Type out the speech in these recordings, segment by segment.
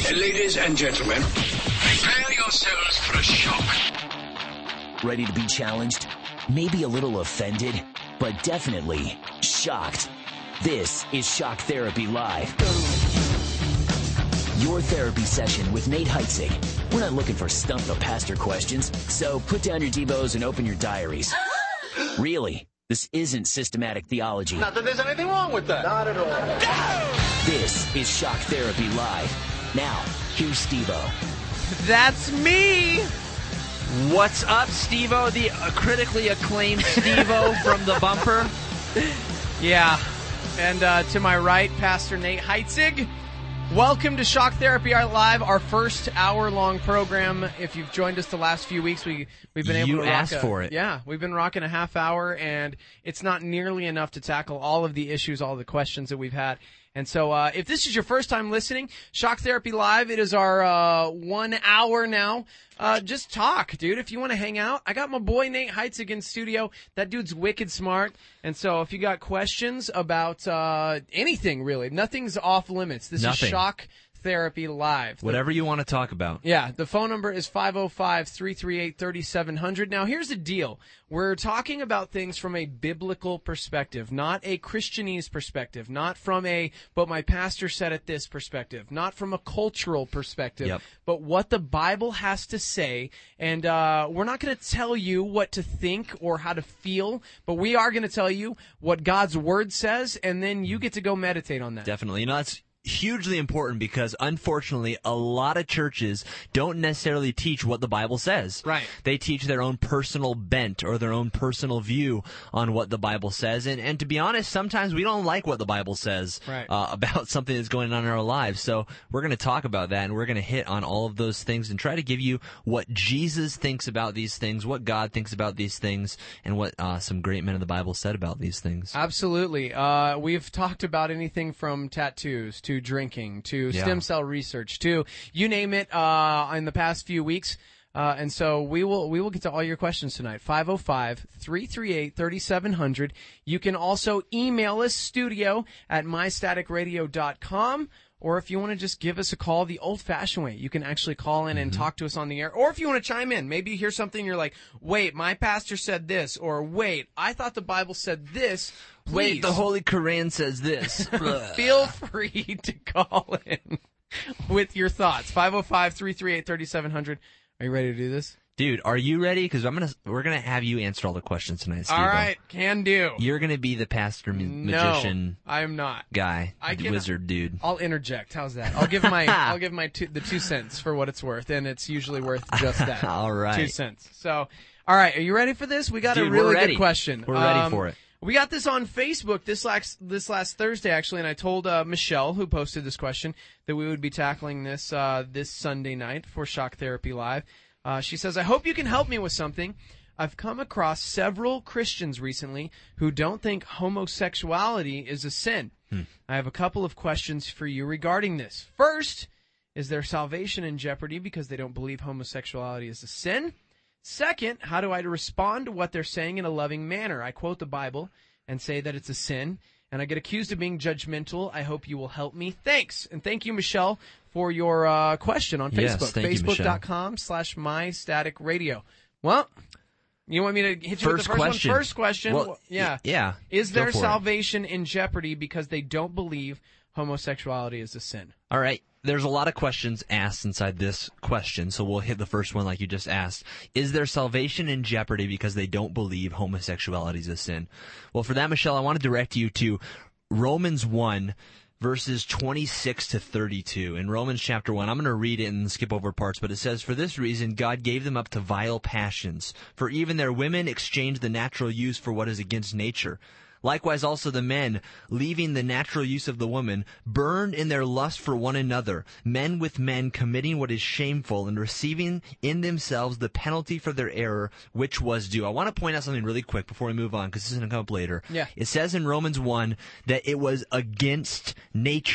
Ladies and gentlemen, prepare yourselves for a shock. Ready to be challenged? Maybe a little offended, but definitely shocked. This is Shock Therapy Live. Your therapy session with Nate Heitzig. We're not looking for stump the pastor questions, so put down your Devos and open your diaries. Really, this isn't systematic theology. Not that there's anything wrong with that. Not at all. This is Shock Therapy Live. Now, here's Steve-O. That's me! What's up, Steve-O? The critically acclaimed Steve-O from The Bumper. Yeah. And to my right, Pastor Nate Heitzig. Welcome to Shock Therapy Live, our first hour-long program. If you've joined us the last few weeks, we've been able to rock asked for it. Yeah, we've been rocking a half hour, and it's not nearly enough to tackle all of the issues, all the questions that we've had. And so, if this is your first time listening, Shock Therapy Live, it is our 1 hour now. Just talk, dude. If you want to hang out, I got my boy Nate Heitzig in studio. That dude's wicked smart. And so, if you got questions about anything, really, nothing's off limits. This is Shock Therapy Live. Whatever you want to talk about. Yeah, the phone number is 505-338-3700. Now, here's the deal. We're talking about things from a biblical perspective, not a Christianese perspective, not from a, but my pastor said it this perspective, not from a cultural perspective, but what the Bible has to say. And we're not going to tell you what to think or how to feel, but we are going to tell you what God's Word says, and then you get to go meditate on that. Definitely. You know, that's hugely important because, unfortunately, a lot of churches don't necessarily teach what the Bible says. Right. They teach their own personal bent or their own personal view on what the Bible says. And to be honest, sometimes we don't like what the Bible says about something that's going on in our lives. So we're going to talk about that, and we're going to hit on all of those things and try to give you what Jesus thinks about these things, what God thinks about these things, and what some great men of the Bible said about these things. Absolutely. We've talked about anything from tattoos to drinking, to stem cell research, to you name it, in the past few weeks. And so we will get to all your questions tonight. 505-338-3700. You can also email us, studio@mystaticradio.com. Or if you want to just give us a call the old-fashioned way, you can actually call in and talk to us on the air. Or if you want to chime in, maybe you hear something, you're like, wait, my pastor said this, or wait, I thought the Bible said this. Please. Wait, the Holy Quran says this. Feel free to call in with your thoughts. 505-338-3700. Are you ready to do this? Dude, are you ready? Because we're gonna have you answer all the questions tonight, Steve. All right, can do. You're gonna be the pastor magician. No, I'm not. Guy, wizard dude. I'll interject. How's that? I'll give my the 2 cents for what it's worth, and it's usually worth just that. All right, 2 cents. So, all right, are you ready for this? We got a really good question. We're ready for it. We got this on Facebook this last Thursday, actually, and I told Michelle, who posted this question, that we would be tackling this this Sunday night for Shock Therapy Live. She says, I hope you can help me with something. I've come across several Christians recently who don't think homosexuality is a sin. I have a couple of questions for you regarding this. First, is their salvation in jeopardy because they don't believe homosexuality is a sin? Second, how do I respond to what they're saying in a loving manner? I quote the Bible and say that it's a sin, and I get accused of being judgmental. I hope you will help me. Thanks. And thank you, Michelle, for your question on Facebook. Facebook.com/mystaticradio. Well, you want me to hit you with the first one? First question. Well, yeah. Is their salvation in jeopardy because they don't believe homosexuality is a sin? All right. There's a lot of questions asked inside this question, so we'll hit the first one like you just asked. Is their salvation in jeopardy because they don't believe homosexuality is a sin? Well, for that, Michelle, I want to direct you to Romans 1, verses 26 to 32. In Romans chapter 1, I'm going to read it and skip over parts, but it says, For this reason God gave them up to vile passions, for even their women exchanged the natural use for what is against nature. Likewise also the men, leaving the natural use of the woman, burned in their lust for one another, men with men committing what is shameful and receiving in themselves the penalty for their error, which was due. I want to point out something really quick before we move on, because this is going to come up later. Yeah. It says in Romans 1 that it was against nature.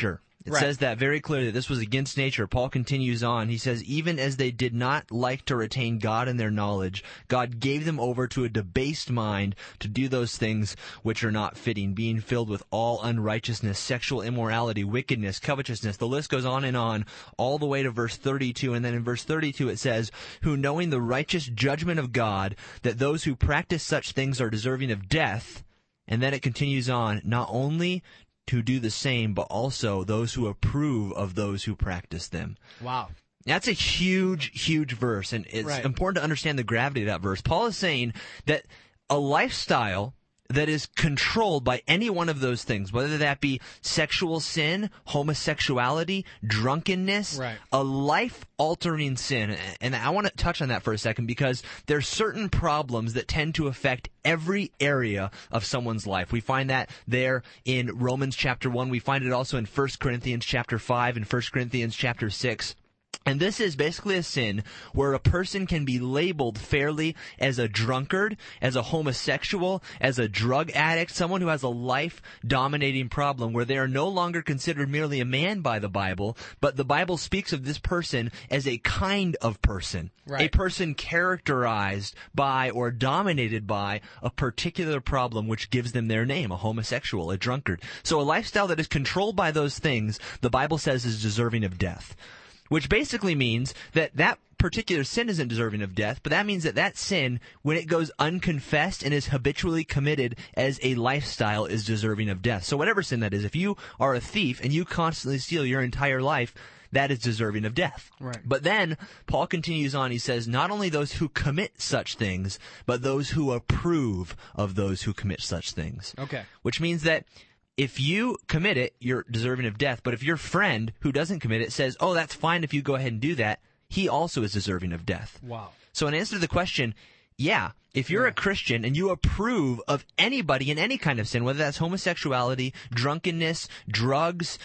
It Right. says that very clearly. This was against nature. Paul continues on. He says, even as they did not like to retain God in their knowledge, God gave them over to a debased mind to do those things which are not fitting, being filled with all unrighteousness, sexual immorality, wickedness, covetousness. The list goes on, all the way to verse 32. And then in verse 32 it says, who knowing the righteous judgment of God, that those who practice such things are deserving of death. And then it continues on, not only to do the same, but also those who approve of those who practice them. Wow. That's a huge, huge verse, and it's Right. important to understand the gravity of that verse. Paul is saying that a lifestyle that is controlled by any one of those things, whether that be sexual sin, homosexuality, drunkenness, Right. a life-altering sin. And I want to touch on that for a second because there's certain problems that tend to affect every area of someone's life. We find that there in Romans chapter 1. We find it also in 1 Corinthians chapter 5 and 1 Corinthians chapter 6. And this is basically a sin where a person can be labeled fairly as a drunkard, as a homosexual, as a drug addict, someone who has a life-dominating problem where they are no longer considered merely a man by the Bible, but the Bible speaks of this person as a kind of person, Right. a person characterized by or dominated by a particular problem which gives them their name, a homosexual, a drunkard. So a lifestyle that is controlled by those things, the Bible says is deserving of death. Which basically means that that particular sin isn't deserving of death, but that means that that sin, when it goes unconfessed and is habitually committed as a lifestyle, is deserving of death. So whatever sin that is, if you are a thief and you constantly steal your entire life, that is deserving of death. Right. But then, Paul continues on, he says, not only those who commit such things, but those who approve of those who commit such things. Okay. Which means that if you commit it, you're deserving of death. But if your friend who doesn't commit it says, oh, that's fine if you go ahead and do that, he also is deserving of death. Wow. So in answer to the question, yeah, if you're a Christian and you approve of anybody in any kind of sin, whether that's homosexuality, drunkenness, drugs,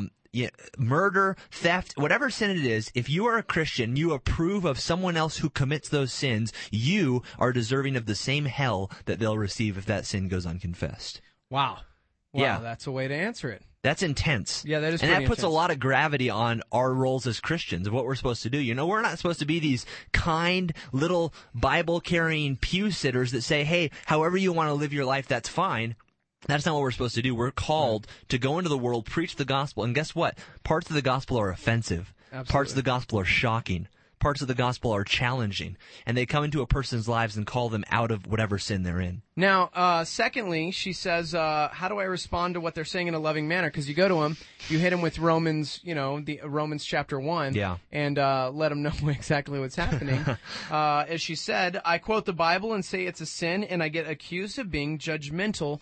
murder, theft, whatever sin it is, if you are a Christian, you approve of someone else who commits those sins, you are deserving of the same hell that they'll receive if that sin goes unconfessed. Wow. Wow, Yeah. that's a way to answer it. That's intense. Yeah, that is And that pretty puts a intense. lot of gravity on our roles as Christians of what we're supposed to do. You know, we're not supposed to be these kind little Bible-carrying pew sitters that say, hey, however you want to live your life, that's fine. That's not what we're supposed to do. We're called to go into the world, preach the gospel, and guess what? Parts of the gospel are offensive. Absolutely. Parts of the gospel are shocking. Parts of the gospel are challenging. And they come into a person's lives and call them out of whatever sin they're in. Now, secondly, she says, how do I respond to what they're saying in a loving manner? Because you go to them, you hit them with Romans, the Romans chapter 1, Yeah. and let them know exactly what's happening. As she said, I quote the Bible and say it's a sin, and I get accused of being judgmental.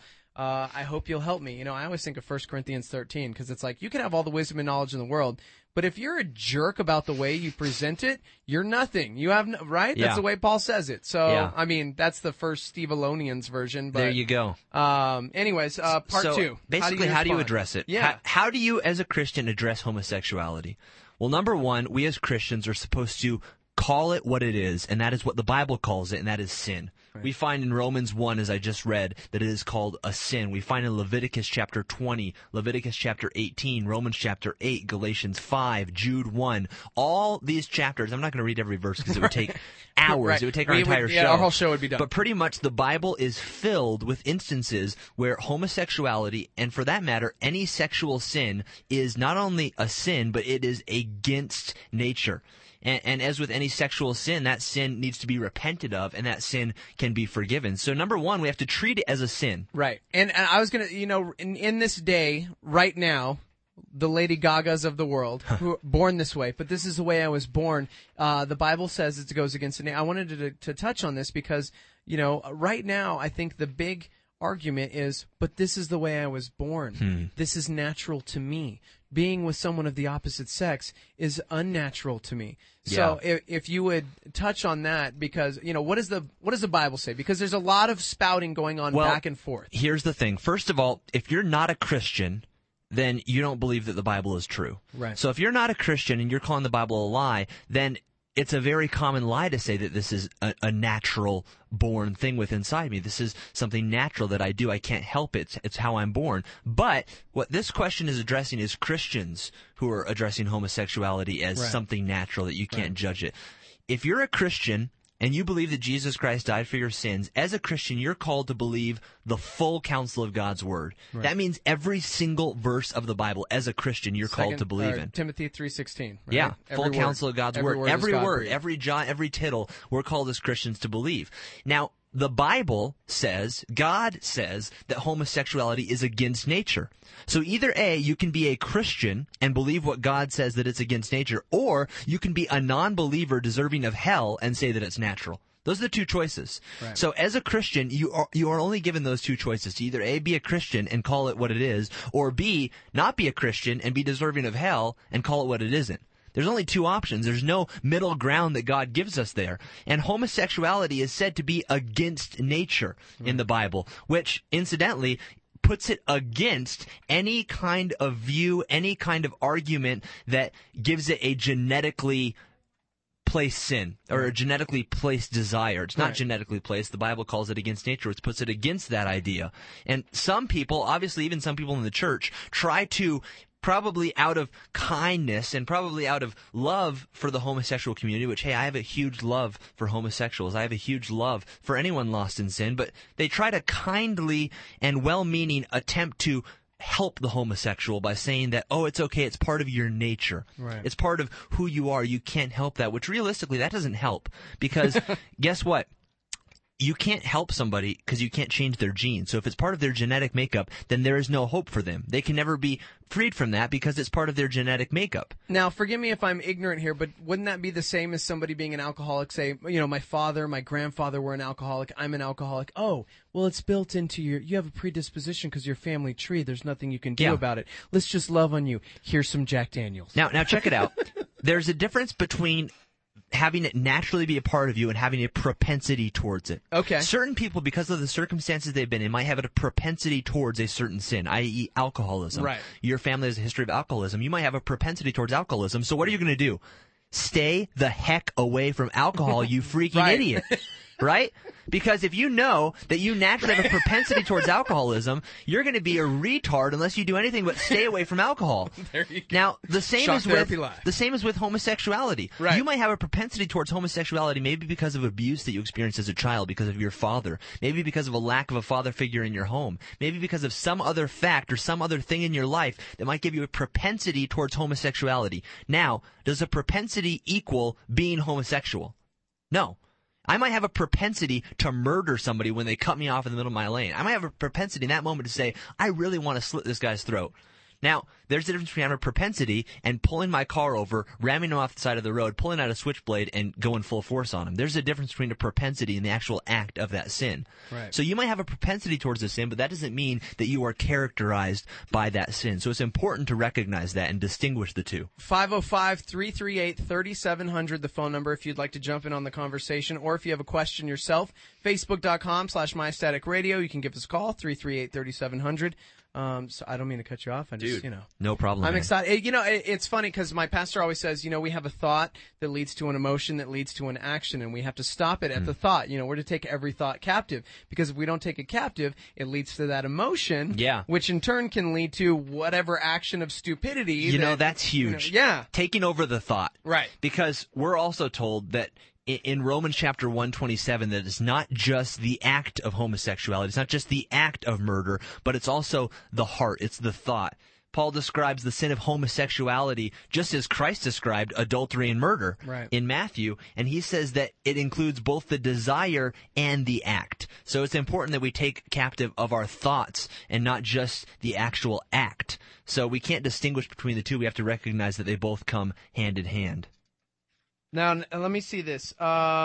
I hope you'll help me. I always think of 1 Corinthians 13, because it's like, you can have all the wisdom and knowledge in the world, but if you're a jerk about the way you present it, you're nothing. You have right? Yeah. That's the way Paul says it. So, Yeah. I mean, that's the first Steve Alonians version. But There you go. anyways, part So, 2. Basically, how do you respond? address it? Yeah. How do you, as a Christian, address homosexuality? Well, number one, we as Christians are supposed to call it what it is, and that is what the Bible calls it, and that is sin. Right. We find in Romans 1, as I just read, that it is called a sin. We find in Leviticus chapter 20, Leviticus chapter 18, Romans chapter 8, Galatians 5, Jude 1. All these chapters, I'm not going to read every verse because it would take hours. Right. It would take our entire show. Our whole show would be done. But pretty much the Bible is filled with instances where homosexuality, and for that matter, any sexual sin, is not only a sin, but it is against nature. And as with any sexual sin, that sin needs to be repented of, and that sin can be forgiven. So number one, we have to treat it as a sin. Right. And I was going to, in this day, right now, the Lady Gagas of the world, who are born this way, but this is the way I was born. The Bible says it goes against the name. I wanted to touch on this because, right now, I think the big argument is, but this is the way I was born. This is natural to me. Being with someone of the opposite sex is unnatural to me. So if you would touch on that, because what does the Bible say? Because there's a lot of spouting going on back and forth. Here's the thing. First of all, if you're not a Christian, then you don't believe that the Bible is true. Right. So if you're not a Christian and you're calling the Bible a lie, then it's a very common lie to say that this is a natural born thing within inside me. This is something natural that I do. I can't help it. It's how I'm born. But what this question is addressing is Christians who are addressing homosexuality as something natural, that you can't judge it. If you're a Christian and you believe that Jesus Christ died for your sins, as a Christian, you're called to believe the full counsel of God's Word. Right. That means every single verse of the Bible, as a Christian, you're called to believe in. Timothy 3:16. Right? Yeah, every full word. counsel of God's Word. Every word, every jot, every tittle, we're called as Christians to believe. Now, the Bible says, God says, that homosexuality is against nature. So either A, you can be a Christian and believe what God says that it's against nature, or you can be a non-believer deserving of hell and say that it's natural. Those are the two choices. Right. So as a Christian, you are only given those two choices. To either A, be a Christian and call it what it is, or B, not be a Christian and be deserving of hell and call it what it isn't. There's only two options. There's no middle ground that God gives us there. And homosexuality is said to be against nature in the Bible, which, incidentally, puts it against any kind of view, any kind of argument that gives it a genetically placed sin or a genetically placed desire. It's not genetically placed. The Bible calls it against nature, which puts it against that idea. And some people, obviously even some people in the church, try to, probably out of kindness and probably out of love for the homosexual community, which, hey, I have a huge love for homosexuals. I have a huge love for anyone lost in sin, but they try to kindly and well-meaning attempt to help the homosexual by saying that, oh, it's okay, it's part of your nature. Right. It's part of who you are. You can't help that, which realistically, that doesn't help because guess what? You can't help somebody because you can't change their genes. So if it's part of their genetic makeup, then there is no hope for them. They can never be freed from that because it's part of their genetic makeup. Now, forgive me if I'm ignorant here, but wouldn't that be the same as somebody being an alcoholic? Say, you know, my father, my grandfather were an alcoholic. I'm an alcoholic. Oh, well, it's built into you have a predisposition because your family tree. There's nothing you can do about it. Let's just love on you. Here's some Jack Daniels. Now check it out. There's a difference between having it naturally be a part of you and having a propensity towards it. Okay. Certain people, because of the circumstances they've been in, might have a propensity towards a certain sin, i.e. alcoholism. Right. Your family has a history of alcoholism. You might have a propensity towards alcoholism. So what are you going to do? Stay the heck away from alcohol, you freaking idiot. Right? Because if you know that you naturally have a propensity towards alcoholism, you're going to be a retard unless you do anything but stay away from alcohol. There you go. Now, the same is with homosexuality. Right. You might have a propensity towards homosexuality maybe because of abuse that you experienced as a child because of your father, maybe because of a lack of a father figure in your home, maybe because of some other fact or some other thing in your life that might give you a propensity towards homosexuality. Now, does a propensity equal being homosexual? No. I might have a propensity to murder somebody when they cut me off in the middle of my lane. I might have a propensity in that moment to say, I really want to slit this guy's throat. Now, there's a difference between having a propensity and pulling my car over, ramming him off the side of the road, pulling out a switchblade, and going full force on him. There's a difference between a propensity and the actual act of that sin. Right. So you might have a propensity towards a sin, but that doesn't mean that you are characterized by that sin. So it's important to recognize that and distinguish the two. 505-338-3700, the phone number if you'd like to jump in on the conversation, or if you have a question yourself, Facebook.com/MyStaticRadio. You can give us a call, 338-3700. So I don't mean to cut you off. I just, no problem. I'm excited. It's funny because my pastor always says, we have a thought that leads to an emotion that leads to an action, and we have to stop it at the thought. We're to take every thought captive, because if we don't take it captive, it leads to that emotion, which in turn can lead to whatever action of stupidity. That's huge. Taking over the thought. Right. Because we're also told that in Romans chapter 1:27 that it's not just the act of homosexuality, it's not just the act of murder, but it's also the heart, it's the thought. Paul describes the sin of homosexuality just as Christ described adultery and murder in Matthew, and he says that it includes both the desire and the act. So it's important that we take captive of our thoughts and not just the actual act. So we can't distinguish between the two. We have to recognize that they both come hand in hand. Now, let me see this.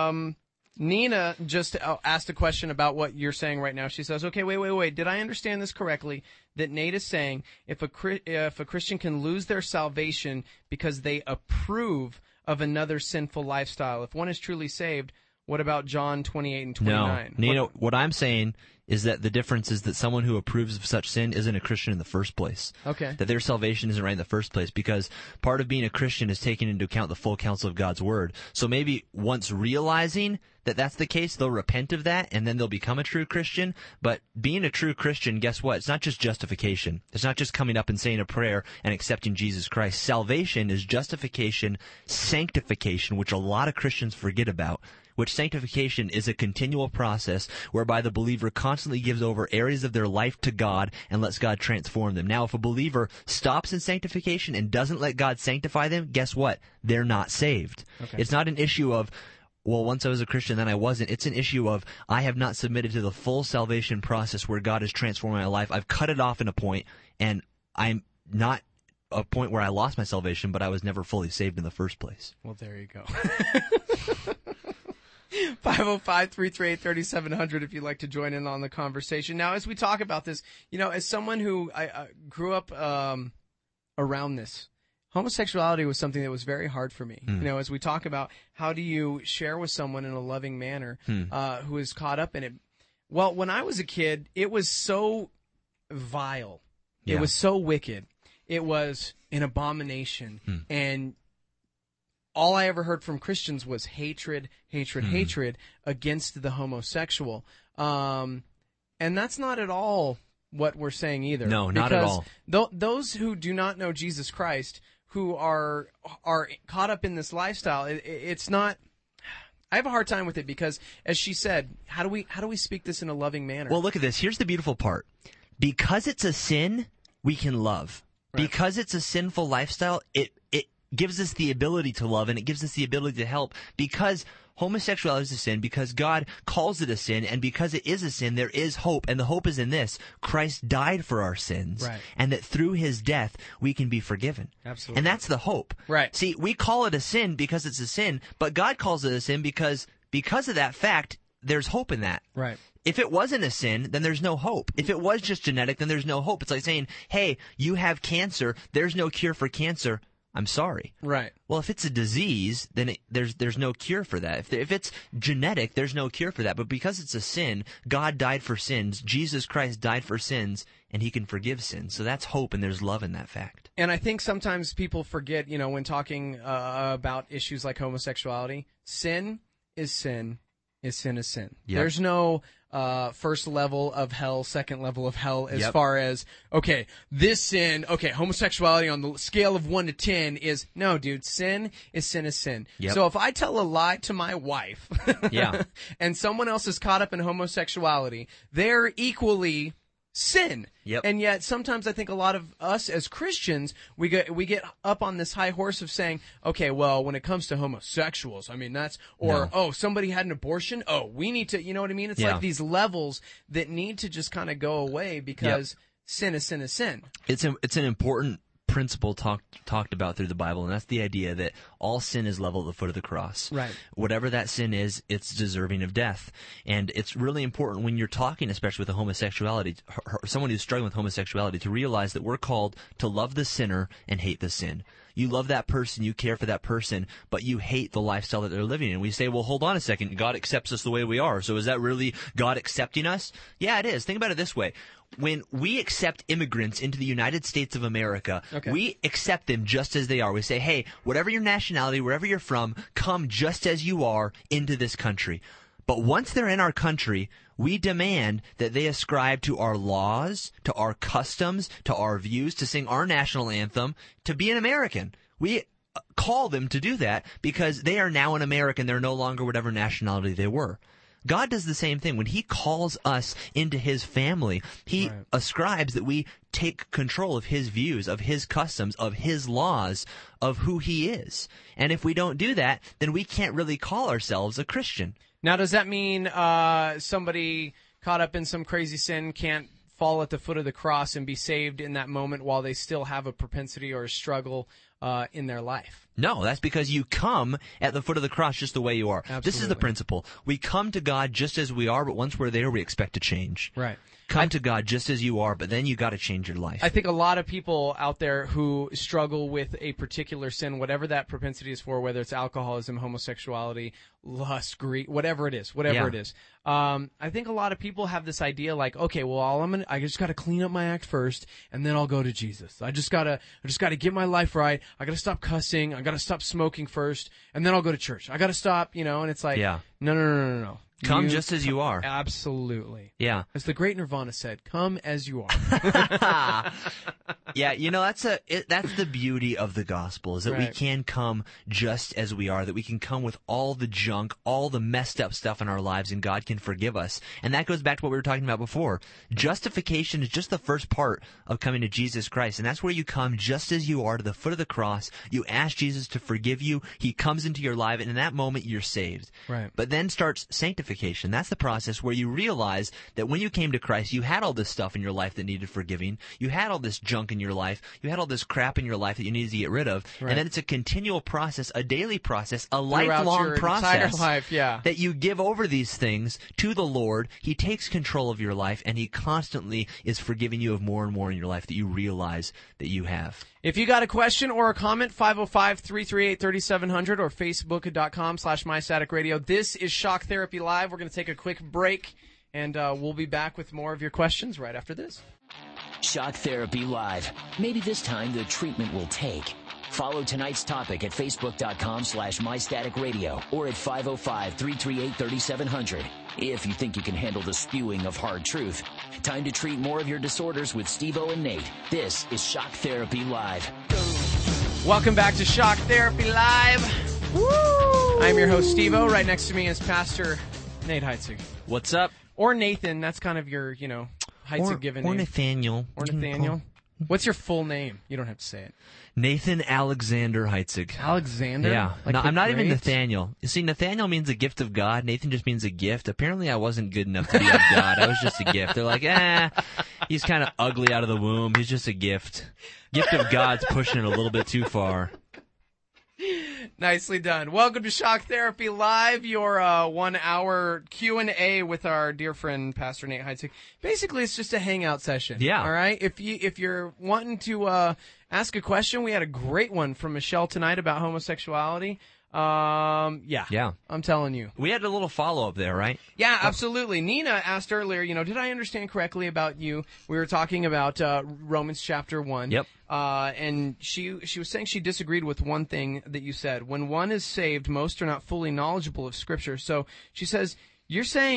Nina just asked a question about what you're saying right now. She says, okay, wait. Did I understand this correctly? That Nate is saying if a Christian can lose their salvation because they approve of another sinful lifestyle, if one is truly saved, What about John 28 and 29? No. You know, what I'm saying is that the difference is that someone who approves of such sin isn't a Christian in the first place. Okay. That their salvation isn't right in the first place, because part of being a Christian is taking into account the full counsel of God's Word. So maybe once realizing that that's the case, they'll repent of that, and then they'll become a true Christian. But being a true Christian, guess what? It's not just justification. It's not just coming up and saying a prayer and accepting Jesus Christ. Salvation is justification, sanctification, which a lot of Christians forget about. Which sanctification is a continual process whereby the believer constantly gives over areas of their life to God and lets God transform them. Now, if a believer stops in sanctification and doesn't let God sanctify them, guess what? They're not saved. Okay. It's not an issue of, well, once I was a Christian, then I wasn't. It's an issue of, I have not submitted to the full salvation process where God is transforming my life. I've cut it off in a point, and I'm not a point where I lost my salvation, but I was never fully saved in the first place. Well, there you go. 505-338-3700 if you'd like to join in on the conversation. Now, as we talk about this, you know, as someone who I grew up around this, homosexuality was something that was very hard for me. You know, as we talk about how do you share with someone in a loving manner who is caught up in it. Well, when I was a kid, it was so vile. Yeah. It was so wicked. It was an abomination. And all I ever heard from Christians was hatred against the homosexual. And that's not at all what we're saying either. No, not at all. Those who do not know Jesus Christ, who are caught up in this lifestyle, it's not. I have a hard time with it because, as she said, how do we speak this in a loving manner? Well, look at this. Here's the beautiful part. Because it's a sin, we can love. Right. Because it's a sinful lifestyle, it gives us the ability to love, and it gives us the ability to help. Because homosexuality is a sin, because God calls it a sin, and because it is a sin, there is hope. And the hope is in this: Christ died for our sins, right, and that through his death we can be forgiven. Absolutely. And that's the hope. Right. See, we call it a sin because it's a sin, but God calls it a sin because of that fact, there's hope in that. Right. If it wasn't a sin, then there's no hope. If it was just genetic, then there's no hope. It's like saying, hey, you have cancer, there's no cure for cancer. I'm sorry. Right. Well, if it's a disease, then there's no cure for that. If it's genetic, there's no cure for that. But because it's a sin, God died for sins. Jesus Christ died for sins, and he can forgive sins. So that's hope, and there's love in that fact. And I think sometimes people forget, you know, when talking about issues like homosexuality, sin is sin is sin is sin. Yep. There's no first level of hell, second level of hell, as far as, okay, this sin, okay, homosexuality on the scale of 1 to 10 is, no, dude, sin is sin is sin. Yep. So if I tell a lie to my wife, and someone else is caught up in homosexuality, they're equally sin. Yep. And yet sometimes I think a lot of us as Christians, we get up on this high horse of saying, okay, well, when it comes to homosexuals, I mean, that's, or, oh, somebody had an abortion. Oh, we need to, you know what I mean? It's like these levels that need to just kind of go away because sin is sin is sin. It's an important principle talked about through the Bible, and that's the idea that all sin is level at the foot of the cross. Right. Whatever that sin is, it's deserving of death. And it's really important when you're talking, especially with a homosexuality, someone who's struggling with homosexuality, to realize that we're called to love the sinner and hate the sin. You love that person, you care for that person, but you hate the lifestyle that they're living in. We say, well, hold on a second, God accepts us the way we are. So is that really God accepting us? Yeah, it is. Think about it this way. When we accept immigrants into the United States of America, we accept them just as they are. We say, hey, whatever your nationality, wherever you're from, come just as you are into this country. But once they're in our country, we demand that they ascribe to our laws, to our customs, to our views, to sing our national anthem, to be an American. We call them to do that because they are now an American. They're no longer whatever nationality they were. God does the same thing. When he calls us into his family, he ascribes that we take control of his views, of his customs, of his laws, of who he is. And if we don't do that, then we can't really call ourselves a Christian. Now, does that mean somebody caught up in some crazy sin can't fall at the foot of the cross and be saved in that moment while they still have a propensity or a struggle in their life? No, that's because you come at the foot of the cross just the way you are. Absolutely. This is the principle. We come to God just as we are, but once we're there, we expect to change. Right. Come to God just as you are, but then you got to change your life. I think a lot of people out there who struggle with a particular sin, whatever that propensity is for, whether it's alcoholism, homosexuality, lust, greed, whatever it is. I think a lot of people have this idea like, okay, well, I just got to clean up my act first, and then I'll go to Jesus. I just gotta get my life right. I gotta stop cussing. I gotta stop smoking first, and then I'll go to church. I gotta stop, and it's like, no. Come just as you are. Absolutely. Yeah. As the great Nirvana said, come as you are. Yeah, that's the beauty of the gospel, is that we can come just as we are, that we can come with all the junk, all the messed up stuff in our lives, and God can forgive us. And that goes back to what we were talking about before. Justification is just the first part of coming to Jesus Christ, and that's where you come just as you are to the foot of the cross. You ask Jesus to forgive you. He comes into your life, and in that moment, you're saved. Right. But then starts sanctification. That's the process where you realize that when you came to Christ, you had all this stuff in your life that needed forgiving. You had all this junk in your life. You had all this crap in your life that you needed to get rid of. Right. And then it's a continual process, a daily process, a lifelong process that you give over these things to the Lord. He takes control of your life, and He constantly is forgiving you of more and more in your life that you realize that you have. If you got a question or a comment, 505-338-3700 or facebook.com/mystaticradio. This is Shock Therapy Live. We're going to take a quick break, and we'll be back with more of your questions right after this. Shock Therapy Live. Maybe this time the treatment will take. Follow tonight's topic at facebook.com/mystaticradio or at 505-338-3700. If you think you can handle the spewing of hard truth. Time to treat more of your disorders with Steve-O and Nate. This is Shock Therapy Live. Welcome back to Shock Therapy Live. Woo! I'm your host, Steve-O. Right next to me is Pastor Nate Heitzig. What's up? Or Nathan. That's kind of your, Heitzig given name. Or Nathaniel. Or Nathaniel. What's your full name? You don't have to say it. Nathan Alexander Heitzig. Alexander? Yeah. Like no, I'm not even great? Nathaniel. You see, Nathaniel means a gift of God. Nathan just means a gift. Apparently, I wasn't good enough to be of God. I was just a gift. They're like, he's kind of ugly out of the womb. He's just a gift. Gift of God's pushing it a little bit too far. Nicely done. Welcome to Shock Therapy Live, your 1 hour Q&A with our dear friend Pastor Nate Heitzig. Basically, it's just a hangout session. Yeah. All right. If you're wanting to ask a question, we had a great one from Michelle tonight about homosexuality. Yeah. I'm telling you. We had a little follow-up there, right? Yeah, absolutely. Nina asked earlier, did I understand correctly about you? We were talking about Romans chapter 1. Yep. And she was saying she disagreed with one thing that you said. When one is saved, most are not fully knowledgeable of Scripture. So she says, you're saying, ?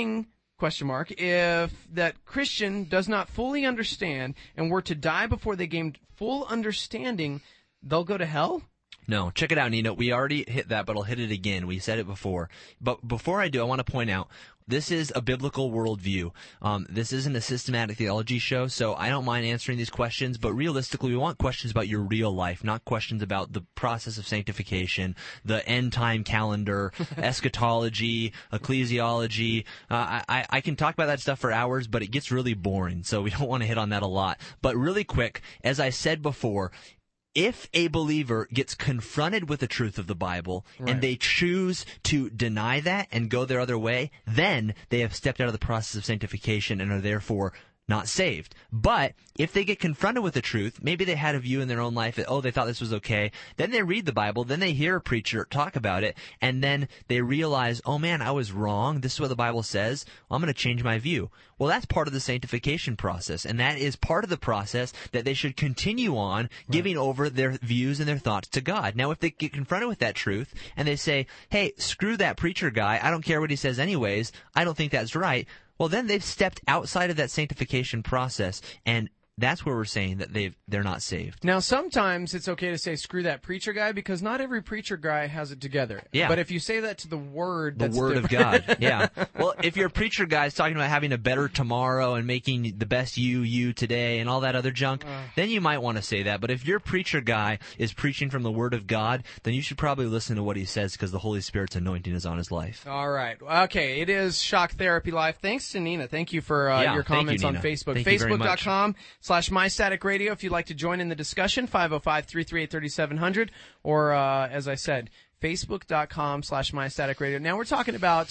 If that Christian does not fully understand and were to die before they gained full understanding, they'll go to hell? No, check it out, Nina. We already hit that, but I'll hit it again. We said it before. But before I do, I want to point out, this is a biblical worldview. This isn't a systematic theology show, so I don't mind answering these questions, but realistically, we want questions about your real life, not questions about the process of sanctification, the end-time calendar, eschatology, ecclesiology. I can talk about that stuff for hours, but it gets really boring, so we don't want to hit on that a lot. But really quick, as I said before, if a believer gets confronted with the truth of the Bible and they choose to deny that and go their other way, then they have stepped out of the process of sanctification and are therefore not saved. But if they get confronted with the truth, maybe they had a view in their own life that, they thought this was okay, then they read the Bible, then they hear a preacher talk about it, and then they realize, oh man, I was wrong, this is what the Bible says, I'm going to change my view. Well, that's part of the sanctification process, and that is part of the process that they should continue on giving over their views and their thoughts to God. Now, if they get confronted with that truth, and they say, hey, screw that preacher guy, I don't care what he says anyways, I don't think that's right, well, then they've stepped outside of that sanctification process, and that's where we're saying that they're not saved. Now, sometimes it's okay to say, screw that preacher guy, because not every preacher guy has it together. Yeah. But if you say that to the Word, the that's Word different. of God, yeah. Well, if your preacher guy is talking about having a better tomorrow and making the best you today and all that other junk, then you might want to say that. But if your preacher guy is preaching from the Word of God, then you should probably listen to what he says, because the Holy Spirit's anointing is on his life. All right. Okay, it is Shock Therapy Live. Thanks to Nina. Thank you for your comments on Facebook. Facebook.com/MyStaticRadio if you'd like to join in the discussion, 505-338-3700, or, as I said, Facebook.com/MyStaticRadio. Now, we're talking about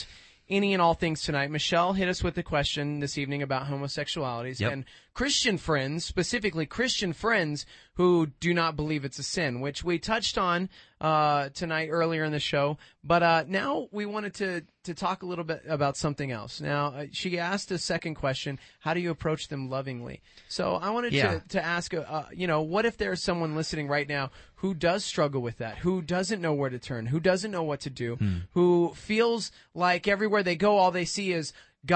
any and all things tonight. Michelle hit us with the question this evening about homosexualities and Christian friends, specifically Christian friends who do not believe it's a sin, which we touched on tonight earlier in the show. But now we wanted to talk a little bit about something else. Now, she asked a second question: how do you approach them lovingly? So I wanted to ask, what if there's someone listening right now who does struggle with that, who doesn't know where to turn, who doesn't know what to do, who feels like everywhere they go, all they see is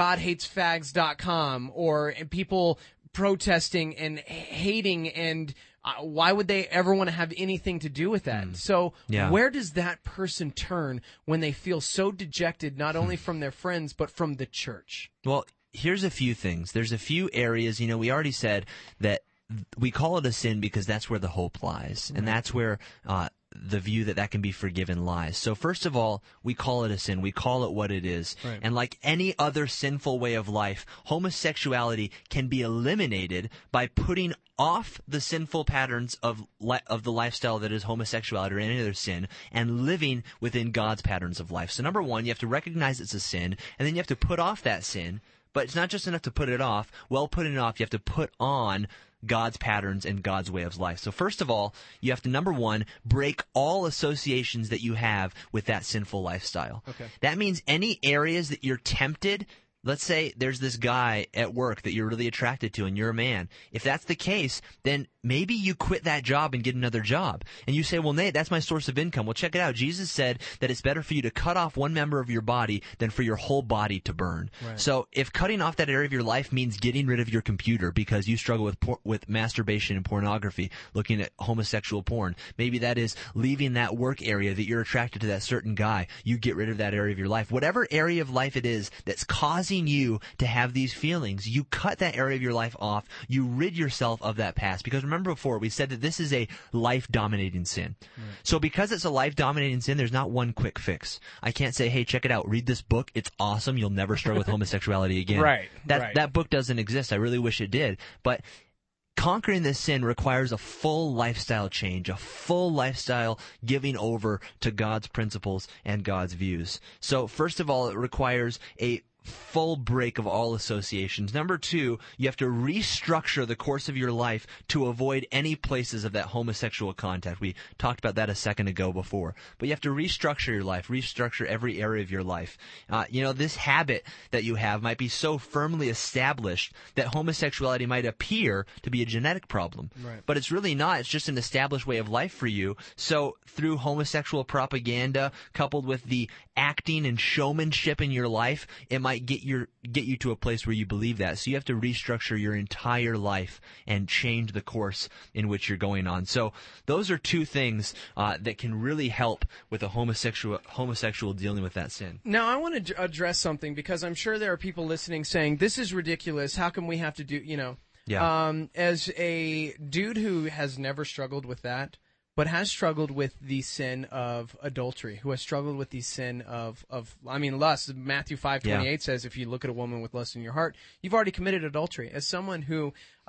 GodHatesFags.com or people protesting and hating, and why would they ever want to have anything to do with that? So where does that person turn when they feel so dejected, not only from their friends, but from the church? Well, here's a few things. There's a few areas, we already said that we call it a sin because that's where the hope lies, and that's where the view that can be forgiven lies. So first of all, we call it a sin. We call it what it is. Right. And like any other sinful way of life, homosexuality can be eliminated by putting off the sinful patterns of the lifestyle that is homosexuality or any other sin and living within God's patterns of life. So number one, you have to recognize it's a sin, and then you have to put off that sin. But it's not just enough to put it off. Well, putting it off, you have to put on God's patterns and God's way of life. So first of all, you have to, number one, break all associations that you have with that sinful lifestyle. Okay. That means any areas that you're tempted. Let's say there's this guy at work that you're really attracted to and you're a man. If that's the case, then maybe you quit that job and get another job. And you say, well, Nate, that's my source of income. Well, check it out. Jesus said that it's better for you to cut off one member of your body than for your whole body to burn. Right. So if cutting off that area of your life means getting rid of your computer because you struggle with masturbation and pornography, looking at homosexual porn, maybe that is leaving that work area that you're attracted to that certain guy. You get rid of that area of your life. Whatever area of life it is that's causing you to have these feelings, you cut that area of your life off. You rid yourself of that past. Because remember before, we said that this is a life-dominating sin. Right. So because it's a life-dominating sin, there's not one quick fix. I can't say, hey, check it out, read this book, it's awesome, you'll never struggle with homosexuality again. Right. That book doesn't exist. I really wish it did. But conquering this sin requires a full lifestyle change, a full lifestyle giving over to God's principles and God's views. So first of all, it requires a full break of all associations. Number two, you have to restructure the course of your life to avoid any places of that homosexual contact. We talked about that a second ago before. But you have to restructure your life, restructure every area of your life. This habit that you have might be so firmly established that homosexuality might appear to be a genetic problem. Right. But it's really not. It's just an established way of life for you. So through homosexual propaganda coupled with the acting and showmanship in your life, it might get you to a place where you believe that. So you have to restructure your entire life and change the course in which you're going on. So those are two things that can really help with a homosexual dealing with that sin. Now, I want to address something because I'm sure there are people listening saying, this is ridiculous. How come we have to do, Yeah. As a dude who has never struggled with that, but has struggled with the sin of adultery, who has struggled with the sin of lust. Matthew 5:28 says, if you look at a woman with lust in your heart, you've already committed adultery. As someone who,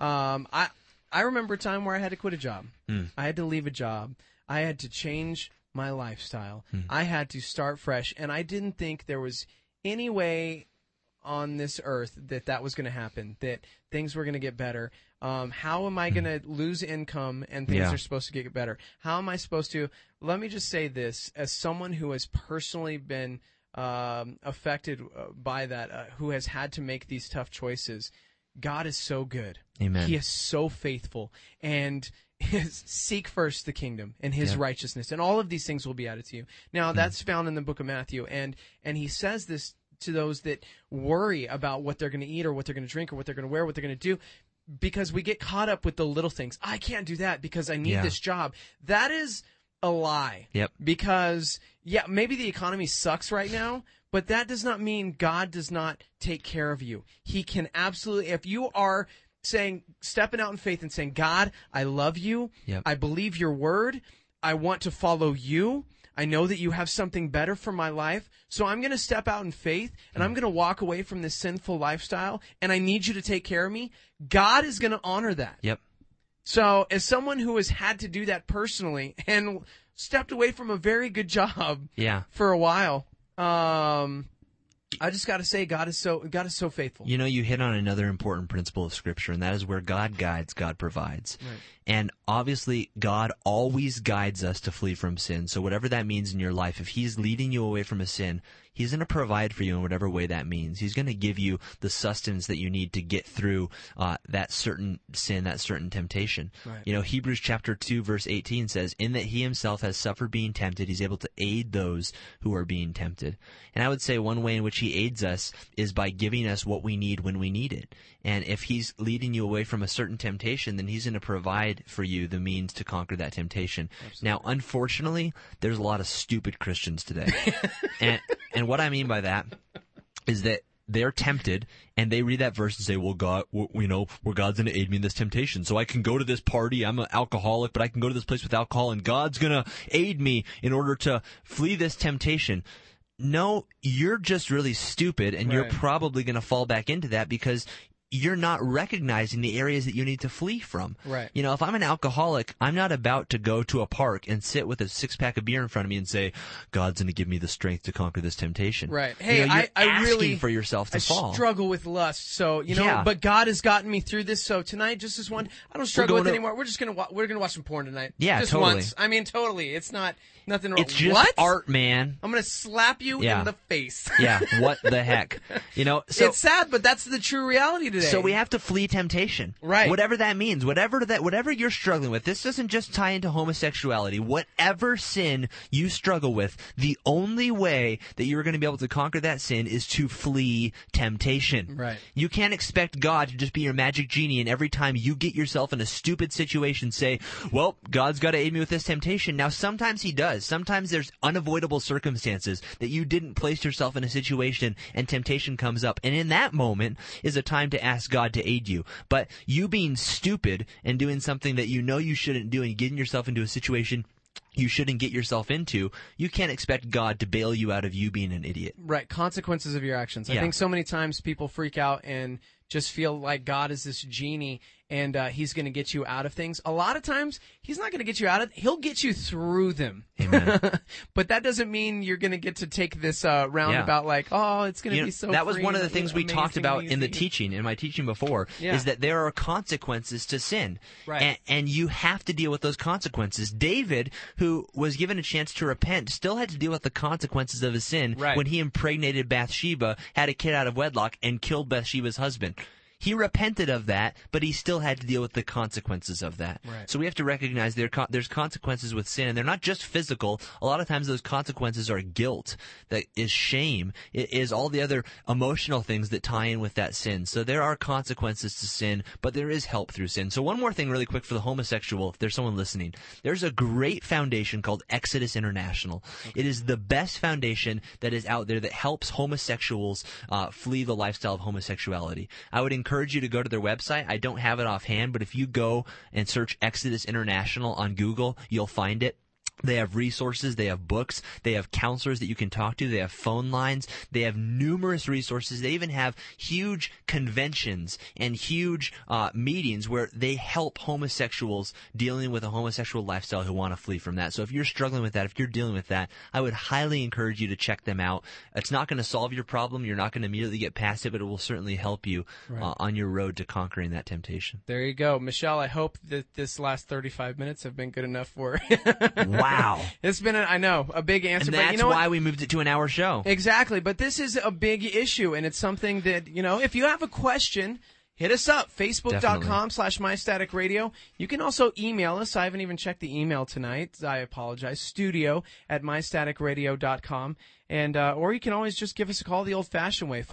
I remember a time where I had to quit a job. I had to leave a job. I had to change my lifestyle. I had to start fresh, and I didn't think there was any way on this earth that was going to happen, that things were going to get better. How am I going to lose income and things are supposed to get better? How am I supposed to? Let me just say this, as someone who has personally been affected by that, who has had to make these tough choices, God is so good. Amen. He is so faithful. And seek first the kingdom and his righteousness, and all of these things will be added to you. Now, that's found in the book of Matthew, and he says this to those that worry about what they're going to eat or what they're going to drink or what they're going to wear, what they're going to do, because we get caught up with the little things. I can't do that because I need this job. That is a lie. Yep. Because, maybe the economy sucks right now, but that does not mean God does not take care of you. He can absolutely, if you are stepping out in faith and saying, God, I love you. Yep. I believe your word. I want to follow you. I know that you have something better for my life, so I'm going to step out in faith, and I'm going to walk away from this sinful lifestyle, and I need you to take care of me. God is going to honor that. Yep. So as someone who has had to do that personally and stepped away from a very good job for a while, I just got to say, God is so faithful. You know, you hit on another important principle of Scripture, and that is where God guides, God provides. Right. And obviously, God always guides us to flee from sin. So whatever that means in your life, if He's leading you away from a sin, He's going to provide for you in whatever way that means. He's going to give you the sustenance that you need to get through that certain sin, that certain temptation. Right. You know, Hebrews chapter 2, verse 18 says, "In that He Himself has suffered being tempted, He's able to aid those who are being tempted." And I would say one way in which He aids us is by giving us what we need when we need it. And if He's leading you away from a certain temptation, then He's going to provide for you the means to conquer that temptation. Absolutely. Now, unfortunately, there's a lot of stupid Christians today. And what I mean by that is that they're tempted, and they read that verse and say, well, God, you know, where God's going to aid me in this temptation. So I can go to this party. I'm an alcoholic, but I can go to this place with alcohol, and God's going to aid me in order to flee this temptation. No, you're just really stupid, and you're probably going to fall back into that because you're not recognizing the areas that you need to flee from. Right. You know, if I'm an alcoholic, I'm not about to go to a park and sit with a 6-pack of beer in front of me and say, God's going to give me the strength to conquer this temptation. Right. Hey, you know, you're I asking really for yourself to fall. I struggle with lust, so but God has gotten me through this. So tonight, just this one, I don't struggle with it anymore. We're just gonna watch some porn tonight. Yeah, just totally. once. I mean, totally. It's not nothing wrong. It's just what? art, man. I'm gonna slap you in the face. Yeah. What the heck? You know, so it's sad, but that's the true reality today. So we have to flee temptation. Right. Whatever that means, whatever you're struggling with. This doesn't just tie into homosexuality. Whatever sin you struggle with, the only way that you're going to be able to conquer that sin is to flee temptation. Right. You can't expect God to just be your magic genie and every time you get yourself in a stupid situation say, well, God's got to aid me with this temptation. Now, sometimes He does. Sometimes there's unavoidable circumstances that you didn't place yourself in a situation and temptation comes up. And in that moment is a time to ask God to aid you. But you being stupid and doing something that you know you shouldn't do and getting yourself into a situation you shouldn't get yourself into, you can't expect God to bail you out of you being an idiot. Right. Consequences of your actions. I think so many times people freak out and just feel like God is this genie and He's going to get you out of things. A lot of times, He's not going to get you out of. He'll get you through them. Amen. But that doesn't mean you're going to get to take this roundabout like, oh, it's going to be so. That was free one of the and things we amazing talked about and in the easy. teaching, in my teaching before, is that there are consequences to sin. Right. And you have to deal with those consequences. David, who was given a chance to repent, still had to deal with the consequences of his sin when he impregnated Bathsheba, had a kid out of wedlock, and killed Bathsheba's husband. He repented of that, but he still had to deal with the consequences of that. Right. So we have to recognize there's consequences with sin, and they're not just physical. A lot of times those consequences are guilt, that is shame, it is all the other emotional things that tie in with that sin. So there are consequences to sin, but there is help through sin. So one more thing really quick for the homosexual, if there's someone listening. There's a great foundation called Exodus International. Okay. It is the best foundation that is out there that helps homosexuals flee the lifestyle of homosexuality. I would encourage you to go to their website. I don't have it offhand, but if you go and search Exodus International on Google, you'll find it. They have resources, they have books, they have counselors that you can talk to, they have phone lines, they have numerous resources, they even have huge conventions and huge meetings where they help homosexuals dealing with a homosexual lifestyle who want to flee from that. So if you're struggling with that, if you're dealing with that, I would highly encourage you to check them out. It's not going to solve your problem, you're not going to immediately get past it, but it will certainly help you on your road to conquering that temptation. There you go. Michelle, I hope that this last 35 minutes have been good enough for Wow. It's been, a big answer. And that's but you know why we moved it to an hour show. Exactly. But this is a big issue, and it's something that, if you have a question, hit us up, facebook.com/mystaticradio. You can also email us. I haven't even checked the email tonight. I apologize. studio@mystaticradio.com. And, or you can always just give us a call the old-fashioned way,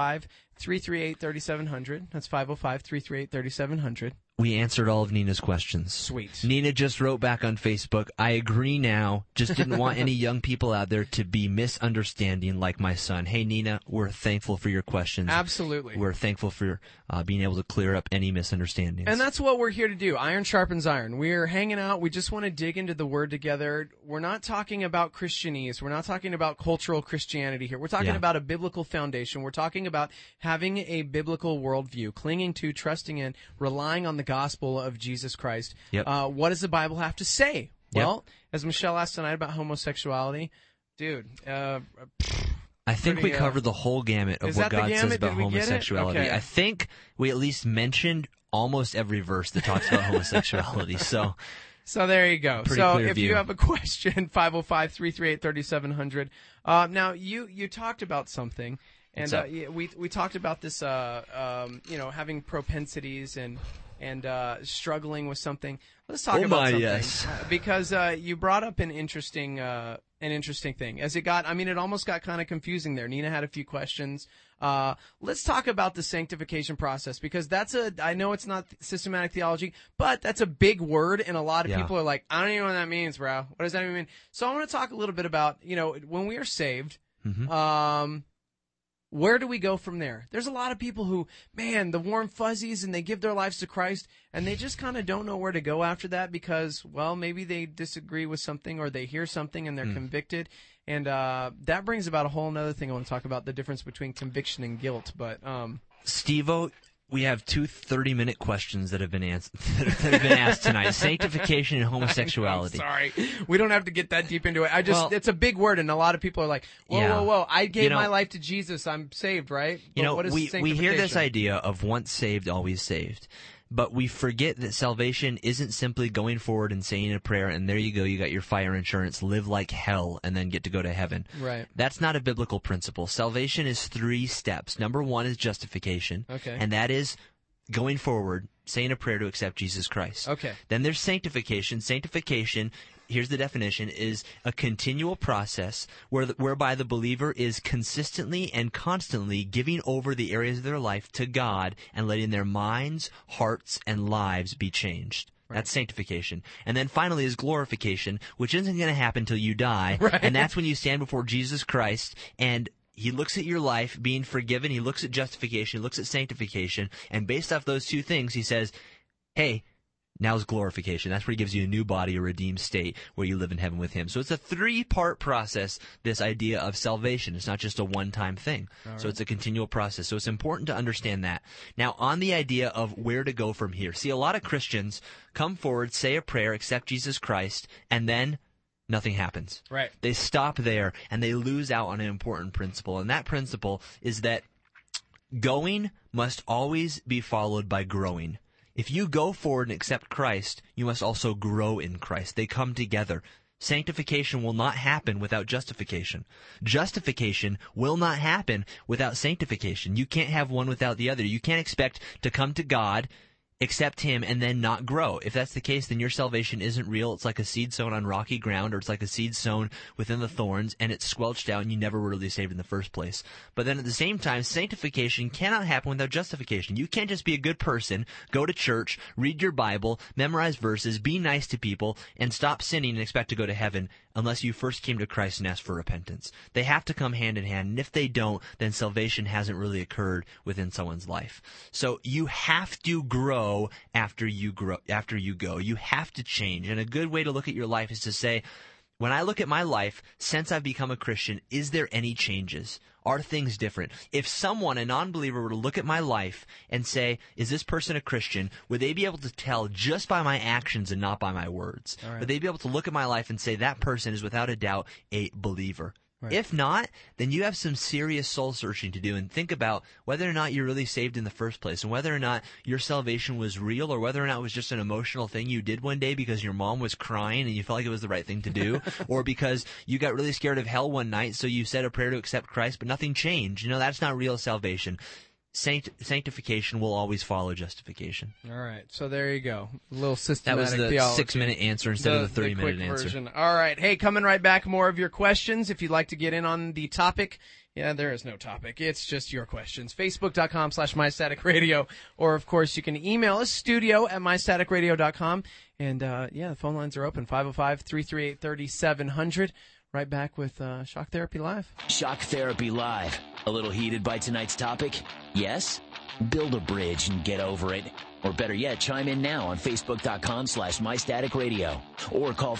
505-338-3700. That's 505-338-3700. We answered all of Nina's questions. Sweet. Nina just wrote back on Facebook, I agree now, just didn't want any young people out there to be misunderstanding like my son. Hey, Nina, we're thankful for your questions. Absolutely. We're thankful for being able to clear up any misunderstandings. And that's what we're here to do. Iron sharpens iron. We're hanging out. We just want to dig into the Word together. We're not talking about Christianese. We're not talking about cultural Christianity here. We're talking about a biblical foundation. We're talking about having a biblical worldview, clinging to, trusting in, relying on the gospel of Jesus Christ. Yep. What does the Bible have to say? Yep. Well, as Michelle asked tonight about homosexuality, dude, I think Pretty, we covered the whole gamut of is what that the God says gamut? about Did we get it? homosexuality. Okay. I think we at least mentioned almost every verse that talks about homosexuality. So there you go. Pretty So clear if view. you have a question, 505-338-3700. Now you talked about something, and What's up? we talked about this, having propensities and struggling with something. Let's talk Oh about my, something. yes. Because you brought up an interesting thing. It almost got kind of confusing there. Nina had a few questions. Let's talk about the sanctification process, because I know it's not systematic theology, but that's a big word, and a lot of people are like, I don't even know what that means, bro. What does that even mean? So I want to talk a little bit about, when we are saved, where do we go from there? There's a lot of people who, the warm fuzzies, and they give their lives to Christ, and they just kind of don't know where to go after that because, well, maybe they disagree with something or they hear something and they're convicted. And that brings about a whole other thing I want to talk about, the difference between conviction and guilt. But Steve-O, we have two 30-minute questions that have been asked tonight: sanctification and homosexuality. Sorry, we don't have to get that deep into it. It's a big word, and a lot of people are like, whoa, I gave my life to Jesus, I'm saved, right? But what is we hear this sanctification? idea of once saved, always saved. But we forget that salvation isn't simply going forward and saying a prayer, and there you go, you got your fire insurance, live like hell, and then get to go to heaven. Right. That's not a biblical principle. Salvation is 3 steps. Number 1 is justification. Okay. And that is going forward, saying a prayer to accept Jesus Christ. Okay. Then there's sanctification. Sanctification, here's the definition, is a continual process whereby the believer is consistently and constantly giving over the areas of their life to God and letting their minds, hearts, and lives be changed. Right. That's sanctification. And then finally is glorification, which isn't going to happen until you die. Right. And that's when you stand before Jesus Christ and He looks at your life being forgiven, He looks at justification, He looks at sanctification, and based off those two things, He says, hey, now's glorification. That's where He gives you a new body, a redeemed state, where you live in heaven with Him. So it's a 3-part process, this idea of salvation. It's not just a one-time thing. So it's a continual process. So it's important to understand that. Now, on the idea of where to go from here. See, a lot of Christians come forward, say a prayer, accept Jesus Christ, and then nothing happens. Right. They stop there, and they lose out on an important principle. And that principle is that going must always be followed by growing. If you go forward and accept Christ, you must also grow in Christ. They come together. Sanctification will not happen without justification. Justification will not happen without sanctification. You can't have one without the other. You can't expect to come to God, accept Him, and then not grow. If that's the case, then your salvation isn't real. It's like a seed sown on rocky ground, or it's like a seed sown within the thorns, and it's squelched out, and you never were really saved in the first place. But then at the same time, sanctification cannot happen without justification. You can't just be a good person, go to church, read your Bible, memorize verses, be nice to people, and stop sinning and expect to go to heaven unless you first came to Christ and asked for repentance. They have to come hand in hand, and if they don't, then salvation hasn't really occurred within someone's life. So you have to grow after you go. You have to change. And a good way to look at your life is to say, when I look at my life since I've become a Christian, is there any changes? Are things different? If someone, a non-believer, were to look at my life and say, is this person a Christian, would they be able to tell just by my actions and not by my words? All right. Would they be able to look at my life and say, that person is without a doubt a believer? Right. If not, then you have some serious soul searching to do, and think about whether or not you're really saved in the first place, and whether or not your salvation was real, or whether or not it was just an emotional thing you did one day because your mom was crying and you felt like it was the right thing to do, or because you got really scared of hell one night, so you said a prayer to accept Christ, but nothing changed. That's not real salvation. Sanctification will always follow justification. All right, so there you go. A little systematic That was the theology. 6-minute answer instead of the 30-minute quick answer. version. All right, hey, coming right back, more of your questions. If you'd like to get in on the topic, there is no topic. It's just your questions. Facebook.com/MyStaticRadio. Or, of course, you can email us, studio@MyStaticRadio.com. And, the phone lines are open, 505-338-3700. Right back with Shock Therapy Live. Shock Therapy Live. A little heated by tonight's topic? Yes? Build a bridge and get over it. Or better yet, chime in now on Facebook.com/MyStaticRadio. Or call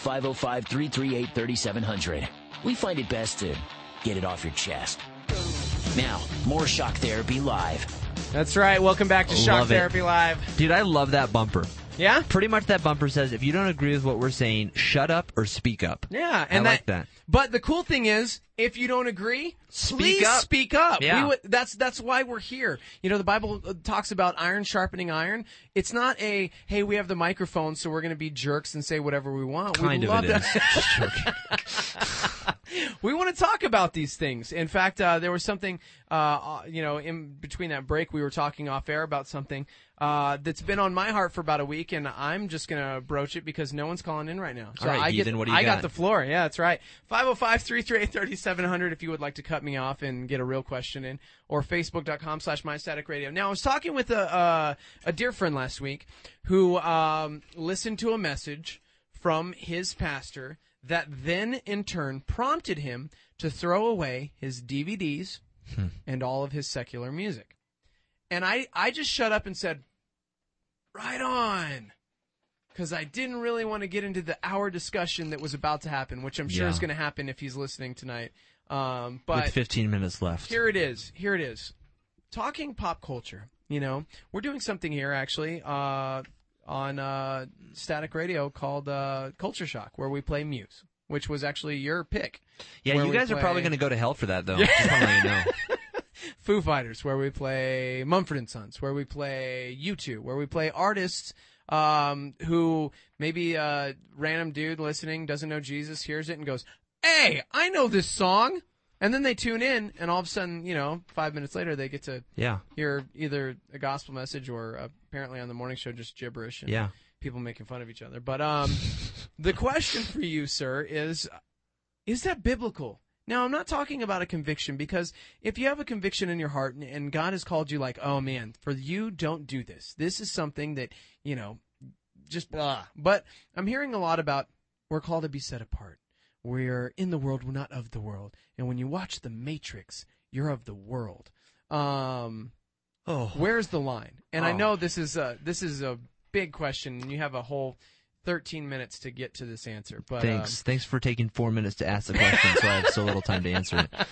505-338-3700. We find it best to get it off your chest. Now, more Shock Therapy Live. That's right. Welcome back to Shock Love it. Therapy Live. Dude, I love that bumper. Yeah? Pretty much that bumper says, if you don't agree with what we're saying, shut up or speak up. Yeah, and I like that. But the cool thing is, if you don't agree, please speak up. Yeah. That's why we're here. You know, the Bible talks about iron sharpening iron. It's not hey, we have the microphone, so we're going to be jerks and say whatever we want. Kind of it is. Just joking. We want to talk about these things. In fact, there was something, in between that break, we were talking off air about something that's been on my heart for about a week, and I'm just going to broach it because no one's calling in right now. So all right, Heathen, what do you got? I got the floor. Yeah, that's right. 505-338-3700 if you would like to cut me off and get a real question in, or Facebook.com/MyStaticRadio. Now, I was talking with a dear friend last week who listened to a message from his pastor that then, in turn, prompted him to throw away his DVDs and all of his secular music. And I just shut up and said, right on, because I didn't really want to get into the hour discussion that was about to happen, which I'm sure is going to happen if he's listening tonight. But with 15 minutes left. Here it is. Talking pop culture. You know, we're doing something here, actually, on Static Radio called Culture Shock, where we play Muse, which was actually your pick. Yeah, you guys are probably going to go to hell for that, though. Just want to let you know. Foo Fighters, where we play Mumford & Sons, where we play U2, where we play artists who maybe a random dude listening doesn't know Jesus, hears it and goes, hey, I know this song. And then they tune in, and all of a sudden, 5 minutes later, they get to hear either a gospel message or apparently on the morning show just gibberish and people making fun of each other. But the question for you, sir, is that biblical? Now, I'm not talking about a conviction, because if you have a conviction in your heart and God has called you like, oh, man, for you, don't do this. This is something that, just blah. But I'm hearing a lot about we're called to be set apart. We're in the world, we're not of the world. And when you watch The Matrix, you're of the world. Where's the line? And I know this is a big question, and you have a whole 13 minutes to get to this answer. But Thanks for taking 4 minutes to ask the question, so I have so little time to answer it.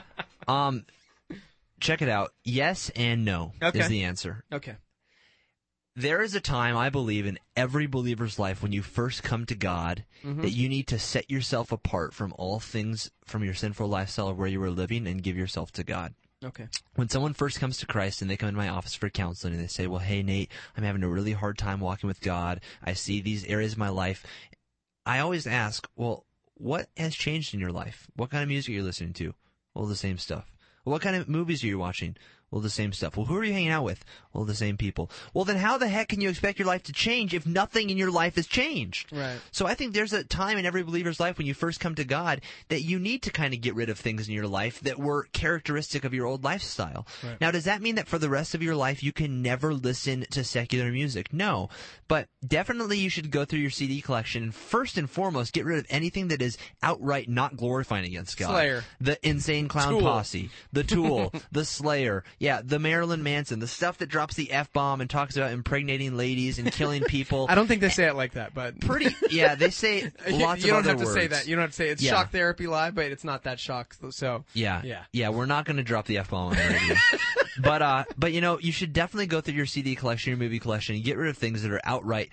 Check it out. Yes and no is the answer. Okay. There is a time, I believe, in every believer's life when you first come to God that you need to set yourself apart from all things from your sinful lifestyle of where you were living and give yourself to God. Okay. When someone first comes to Christ and they come into my office for counseling and they say, well, hey, Nate, I'm having a really hard time walking with God. I see these areas of my life. I always ask, well, what has changed in your life? What kind of music are you listening to? Well, the same stuff. Well, what kind of movies are you watching? Well, the same stuff. Well, who are you hanging out with? Well, the same people. Well, then how the heck can you expect your life to change if nothing in your life has changed? Right. So I think there's a time in every believer's life when you first come to God that you need to kind of get rid of things in your life that were characteristic of your old lifestyle. Right. Now, does that mean that for the rest of your life you can never listen to secular music? No. But definitely you should go through your CD collection and first and foremost get rid of anything that is outright not glorifying against God. Slayer. The Insane Clown Tool. Posse. The Tool. The Slayer. Yeah, the Marilyn Manson. The stuff that drops the F-bomb and talks about impregnating ladies and killing people. I don't think they say it like that, but they say lots of other words. You don't have to say that. You don't have to say it's Yeah. Shock Therapy Live, but it's not that shock. So Yeah, we're not going to drop the F-bomb on the radio. But you should definitely go through your CD collection, your movie collection, and get rid of things that are outright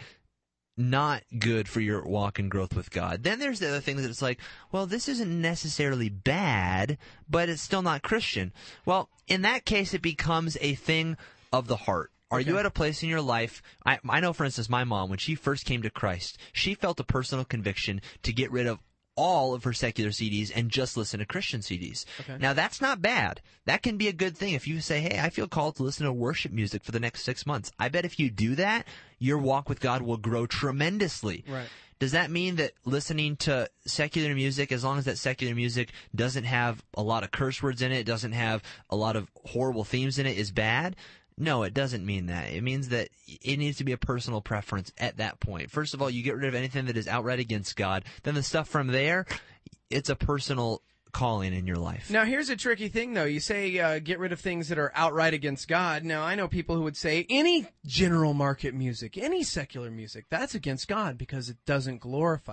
not good for your walk and growth with God. Then there's the other things that it's like, well, this isn't necessarily bad, but it's still not Christian. Well, in that case, it becomes a thing of the heart. Are you at a place in your life? I know, for instance, my mom, when she first came to Christ, she felt a personal conviction to get rid of all of her secular CDs and just listen to Christian CDs. Okay. Now, that's not bad. That can be a good thing if you say, hey, I feel called to listen to worship music for the next 6 months. I bet if you do that, your walk with God will grow tremendously. Right. Does that mean that listening to secular music, as long as that secular music doesn't have a lot of curse words in it, doesn't have a lot of horrible themes in it, is bad? No, it doesn't mean that. It means that it needs to be a personal preference at that point. First of all, you get rid of anything that is outright against God. Then the stuff from there, it's a personal calling in your life. Now, here's a tricky thing, though. You say get rid of things that are outright against God. Now, I know people who would say any general market music, any secular music, that's against God because it doesn't glorify Him.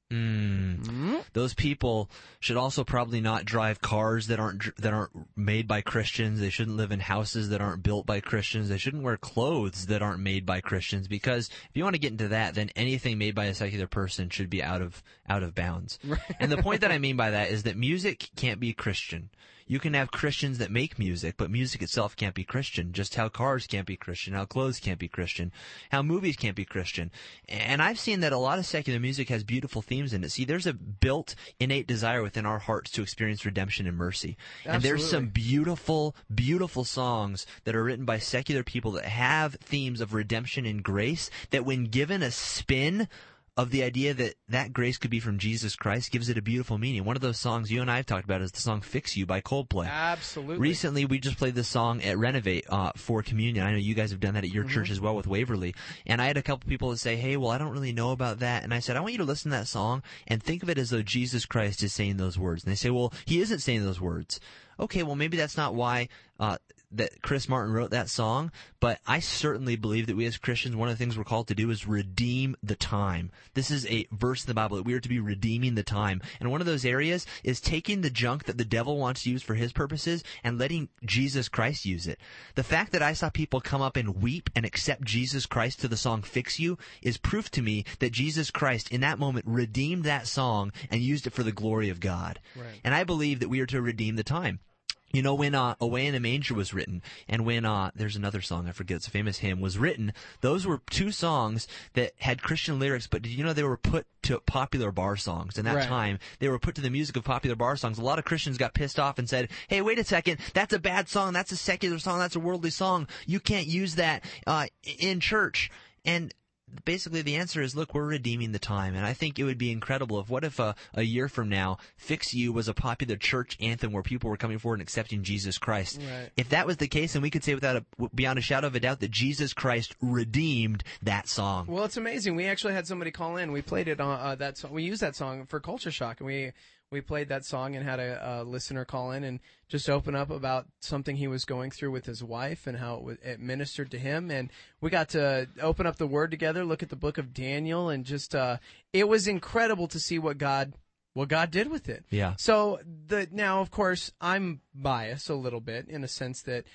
Those people should also probably not drive cars that aren't made by Christians. They shouldn't live in houses that aren't built by Christians. They shouldn't wear clothes that aren't made by Christians, because if you want to get into that, then anything made by a secular person should be out of bounds. And the point that I mean by that is that music can't be Christian. You can have Christians that make music, but music itself can't be Christian. Just how cars can't be Christian, how clothes can't be Christian, how movies can't be Christian. And I've seen that a lot of secular music has beautiful themes in it. See, there's a built, innate desire within our hearts to experience redemption and mercy. Absolutely. And there's some beautiful, beautiful songs that are written by secular people that have themes of redemption and grace that, when given a spin of the idea that grace could be from Jesus Christ, gives it a beautiful meaning. One of those songs you and I have talked about is the song Fix You by Coldplay. Absolutely. Recently, we just played this song at Renovate for communion. I know you guys have done that at your church as well with Waverly. And I had a couple people that say, hey, well, I don't really know about that. And I said, I want you to listen to that song and think of it as though Jesus Christ is saying those words. And they say, well, he isn't saying those words. Okay, well, maybe that's not why that Chris Martin wrote that song, but I certainly believe that we as Christians, one of the things we're called to do is redeem the time. This is a verse in the Bible that we are to be redeeming the time. And one of those areas is taking the junk that the devil wants to use for his purposes and letting Jesus Christ use it. The fact that I saw people come up and weep and accept Jesus Christ to the song Fix You is proof to me that Jesus Christ in that moment redeemed that song and used it for the glory of God. Right. And I believe that we are to redeem the time. You know, when Away in a Manger was written, and when there's another song, I forget, it's a famous hymn, was written, those were two songs that had Christian lyrics, but did you know they were put to popular bar songs? In that time, they were put to the music of popular bar songs. A lot of Christians got pissed off and said, hey, wait a second, that's a bad song, that's a secular song, that's a worldly song, you can't use that in church. And basically the answer is, look, we're redeeming the time. And I think it would be incredible if, what if a year from now, Fix You was a popular church anthem where people were coming forward and accepting Jesus Christ. Right. If that was the case, then we could say beyond a shadow of a doubt that Jesus Christ redeemed that song. Well, it's amazing. We actually had somebody call in. We played it on that song. We used that song for Culture Shock, and we played that song and had a listener call in and just open up about something he was going through with his wife and how it ministered to him. And we got to open up the Word together, look at the book of Daniel, and just it was incredible to see what God did with it. Yeah. So now, of course, I'm biased a little bit in a sense that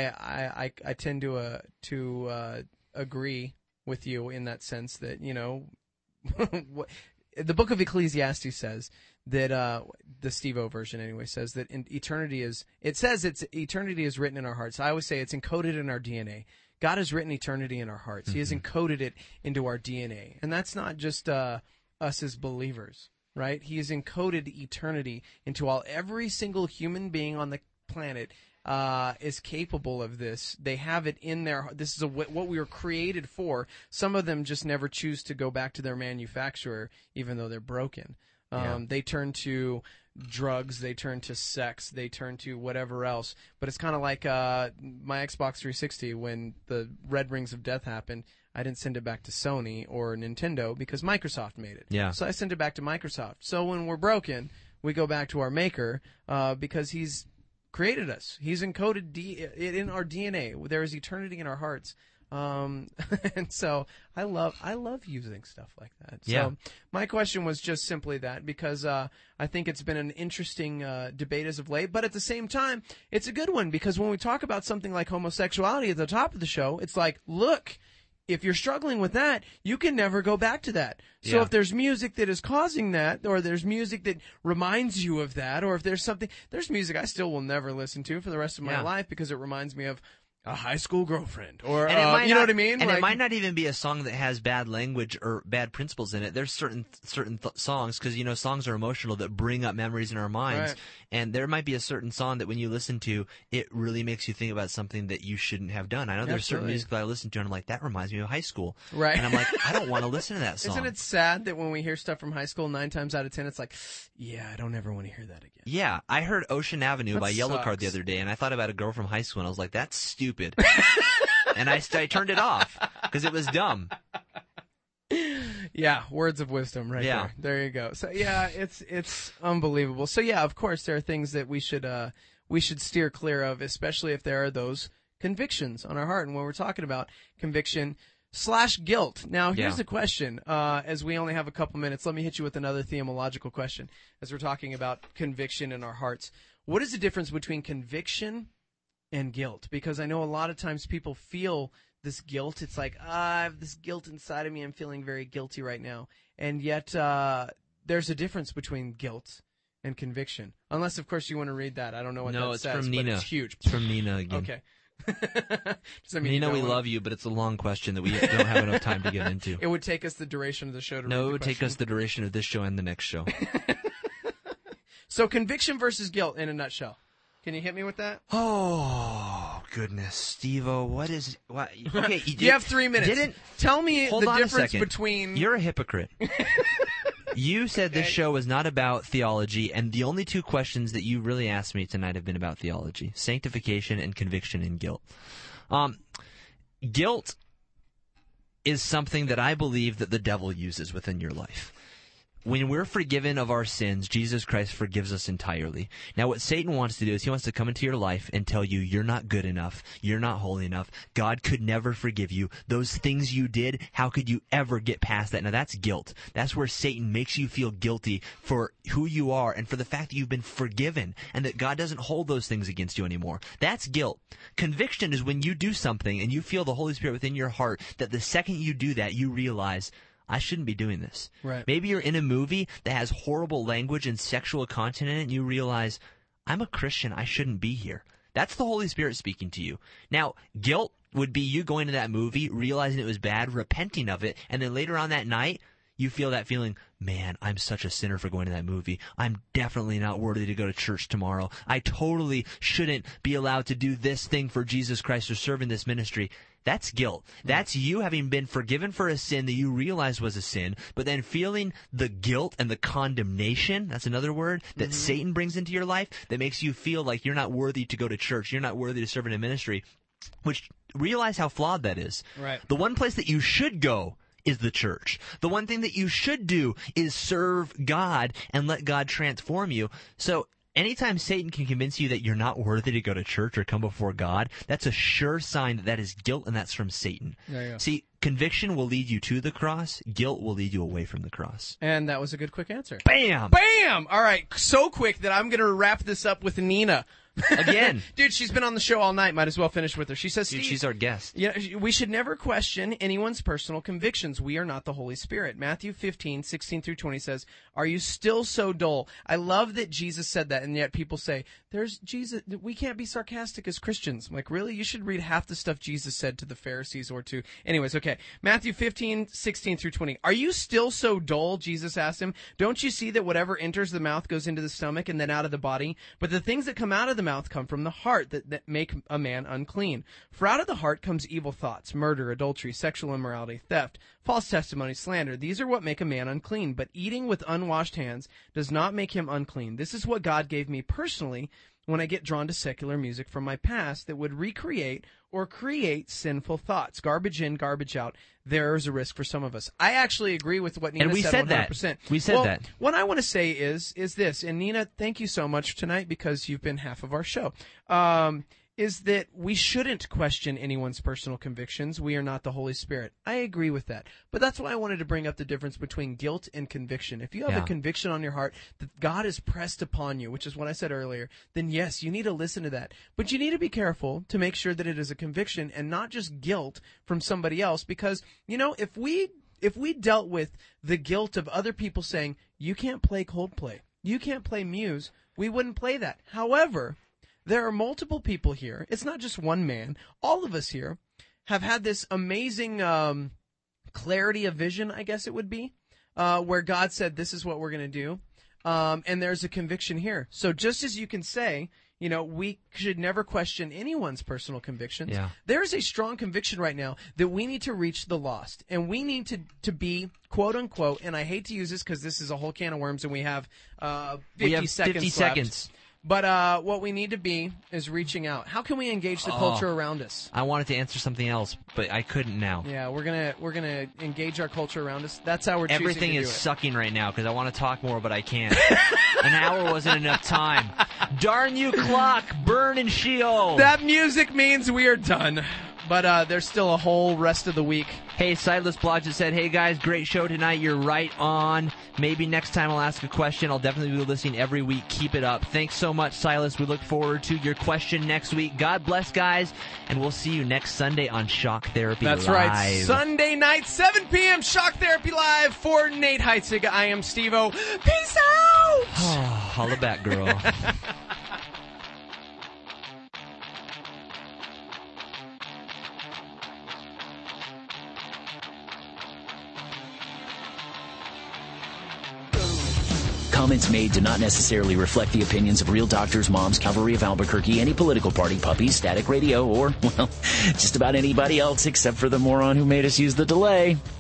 I tend to agree with you in that sense that, you know, the book of Ecclesiastes says that the Steve-O version anyway says that eternity is written in our hearts. I always say it's encoded in our DNA. God has written eternity in our hearts. He has encoded it into our DNA. And that's not just us as believers, right? He has encoded eternity into every single human being on the planet is capable of this. They have it in their. This is what we were created for. Some of them just never choose to go back to their manufacturer, even though they're broken. They turn to drugs, they turn to sex, they turn to whatever else. But it's kind of like my Xbox 360 when the Red Rings of Death happened. I didn't send it back to Sony or Nintendo because Microsoft made it. Yeah. So I sent it back to Microsoft. So when we're broken, we go back to our maker because he's created us. He's encoded it in our DNA. There is eternity in our hearts. And so I love using stuff like that. So my question was just simply that, because I think it's been an interesting debate as of late, but at the same time, it's a good one, because when we talk about something like homosexuality at the top of the show, it's like, look, if you're struggling with that, you can never go back to that. So if there's music that is causing that, or there's music that reminds you of that, or if there's music I still will never listen to for the rest of my life because it reminds me of a high school girlfriend, or you know what I mean? And it might not even be a song that has bad language or bad principles in it. There's certain songs, because, you know, songs are emotional, that bring up memories in our minds. Right. And there might be a certain song that when you listen to, it really makes you think about something that you shouldn't have done. I know there's certain music that I listen to and I'm like, that reminds me of high school. Right. And I'm like, I don't want to listen to that song. Isn't it sad that when we hear stuff from high school, 9 times out of 10, it's like, yeah, I don't ever want to hear that again. Yeah. I heard Ocean Avenue That by Yellow sucks. Card the other day, and I thought about a girl from high school, and I was like, that's stupid. And I turned it off because it was dumb. Yeah, words of wisdom right Yeah. there. There you go. So yeah, it's unbelievable. So yeah, of course there are things that we should steer clear of, especially if there are those convictions on our heart. And when we're talking about conviction, /guilt. Now, here's Yeah. the question. As we only have a couple minutes, let me hit you with another theological question as we're talking about conviction in our hearts. What is the difference between conviction and guilt? Because I know a lot of times people feel this guilt. It's like, I have this guilt inside of me. I'm feeling very guilty right now. And yet, there's a difference between guilt and conviction. Unless, of course, you want to read that. I don't know what that it's says, from but Nina. it's huge. It's from Nina again. Okay. Does that mean you Nina, don't we wanna- love you, but it's a long question that we don't have enough time to get into. It would take us the duration of the show to read No, it the would take question. us the duration of this show and the next show. So conviction versus guilt in a nutshell. Can you hit me with that? Oh, goodness. Steve-O, what is... What, okay, You have 3 minutes. Tell me Hold the on a difference second. between... You're a hypocrite. You said this show was not about theology, and the only two questions that you really asked me tonight have been about theology. Sanctification and conviction and guilt. Guilt is something that I believe that the devil uses within your life. When we're forgiven of our sins, Jesus Christ forgives us entirely. Now, what Satan wants to do is he wants to come into your life and tell you you're not good enough, you're not holy enough, God could never forgive you. Those things you did, how could you ever get past that? Now, that's guilt. That's where Satan makes you feel guilty for who you are and for the fact that you've been forgiven and that God doesn't hold those things against you anymore. That's guilt. Conviction is when you do something and you feel the Holy Spirit within your heart that the second you do that, you realize, I shouldn't be doing this. Right. Maybe you're in a movie that has horrible language and sexual content in it, and you realize, I'm a Christian, I shouldn't be here. That's the Holy Spirit speaking to you. Now, guilt would be you going to that movie, realizing it was bad, repenting of it, and then later on that night, you feel that feeling, man, I'm such a sinner for going to that movie. I'm definitely not worthy to go to church tomorrow. I totally shouldn't be allowed to do this thing for Jesus Christ or serve in this ministry. That's guilt. That's you having been forgiven for a sin that you realized was a sin, but then feeling the guilt and the condemnation, that's another word, that Satan brings into your life that makes you feel like you're not worthy to go to church, you're not worthy to serve in a ministry, which realize how flawed that is. Right. The one place that you should go is the church. The one thing that you should do is serve God and let God transform you. So anytime Satan can convince you that you're not worthy to go to church or come before God, that's a sure sign that that is guilt and that's from Satan. There you go. See, conviction will lead you to the cross. Guilt will lead you away from the cross. And that was a good quick answer. Bam! Bam! All right, so quick that I'm going to wrap this up with Nina. Again. Dude, she's been on the show all night. Might as well finish with her. She says, Dude, Steve, she's our guest. yeah, we should never question anyone's personal convictions. We are not the Holy Spirit. Matthew 15:16-20 says, are you still so dull? I love that Jesus said that, and yet people say, there's Jesus. We can't be sarcastic as Christians. I'm like, really? You should read half the stuff Jesus said to the Pharisees or to... Anyways, okay. Matthew 15:16-20. Are you still so dull? Jesus asked him. Don't you see that whatever enters the mouth goes into the stomach and then out of the body? But the things that come out of the mouth come from the heart that make a man unclean. For out of the heart comes evil thoughts, murder, adultery, sexual immorality, theft, false testimony, slander. These are what make a man unclean. But eating with unwashed hands does not make him unclean. This is what God gave me personally when I get drawn to secular music from my past that would recreate or create sinful thoughts. Garbage in, garbage out. There's a risk for some of us. I actually agree with what Nina And we said said 100%. that. We said that. What I want to say is this, and Nina, thank you so much tonight because you've been half of our show, is that we shouldn't question anyone's personal convictions. We are not the Holy Spirit. I agree with that. But that's why I wanted to bring up the difference between guilt and conviction. If you have a conviction on your heart that God has pressed upon you, which is what I said earlier, then yes, you need to listen to that. But you need to be careful to make sure that it is a conviction and not just guilt from somebody else because, you know, if we dealt with the guilt of other people saying, you can't play Coldplay, you can't play Muse, we wouldn't play that. However, there are multiple people here. It's not just one man. All of us here have had this amazing clarity of vision, I guess it would be, where God said, this is what we're going to do. And there's a conviction here. So just as you can say, you know, we should never question anyone's personal convictions. Yeah. There's a strong conviction right now that we need to reach the lost. And we need to be, quote unquote, and I hate to use this because this is a whole can of worms and we have 50 seconds left. But what we need to be is reaching out. How can we engage the culture around us? I wanted to answer something else, but I couldn't now. Yeah, we're gonna engage our culture around us. That's how we're choosing Everything to is do it. sucking right now because I want to talk more, but I can't. An hour wasn't enough time. Darn you, clock! Burn in Sheol! That music means we are done. but there's still a whole rest of the week. Hey, Silas Blodgett said, hey guys, great show tonight. You're right on. Maybe next time I'll ask a question. I'll definitely be listening every week. Keep it up. Thanks so much, Silas. We look forward to your question next week. God bless, guys, and we'll see you next Sunday on Shock Therapy Live. That's right. Sunday night, 7 p.m., Shock Therapy Live for Nate Heitzig. I am Steve-O. Peace out! Holla back, girl. Comments made do not necessarily reflect the opinions of Real Doctors, Moms, Cavalry of Albuquerque, any political party, puppies, Static Radio, or, well, just about anybody else except for the moron who made us use the delay.